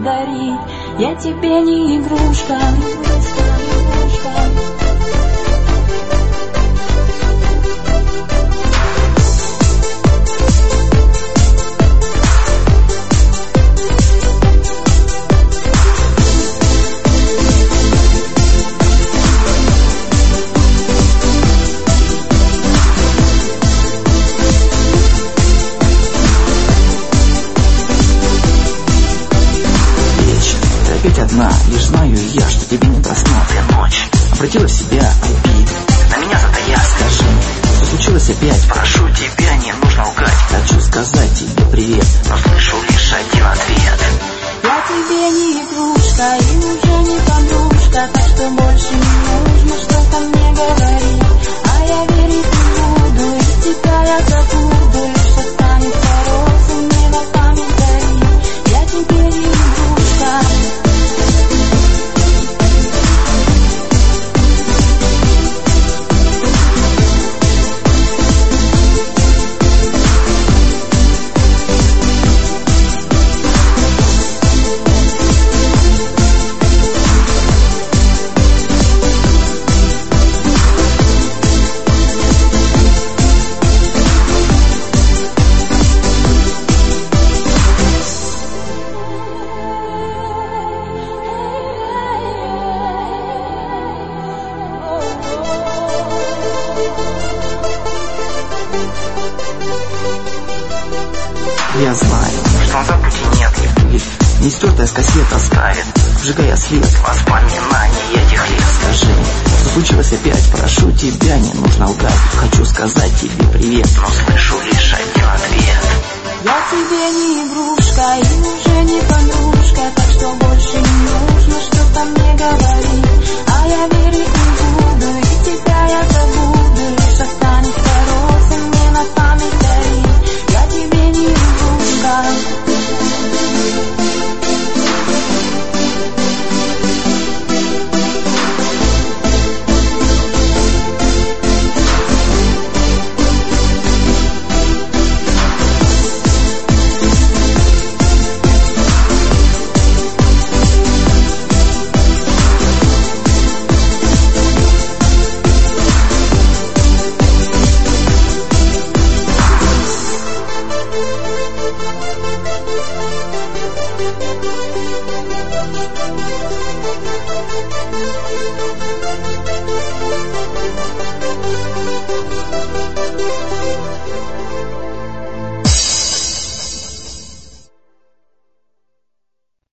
дарить. Я тебе не игрушка. Опять одна, лишь знаю я, что тебе не просмотрен ночь. Обратила в себя обид, на меня затая. Скажи, что случилось опять? Прошу тебя, не нужно лгать. Хочу сказать тебе привет, но слышу лишь один ответ. Я тебе не игрушка и уже не подружка, так что больше не нужно что-то мне говорить. А я верить не буду, и тебя я забуду, лишь останется розы мне на память дарить. Я тебе не игрушка. Я знаю, что на забуде нет любви, не стертая с кассет оставит, вжигая след воспоминаний этих лет. Скажи, что случилось опять? Прошу тебя, не нужно лгать. Хочу сказать тебе привет, но слышу лишь один ответ. Я тебе не игрушка и уже не подружка, так что больше не нужно что-то мне говорить. А я верить не буду, и тебя я забуду, лишь останется розы мне на память дарить. Я тебе не игрушка.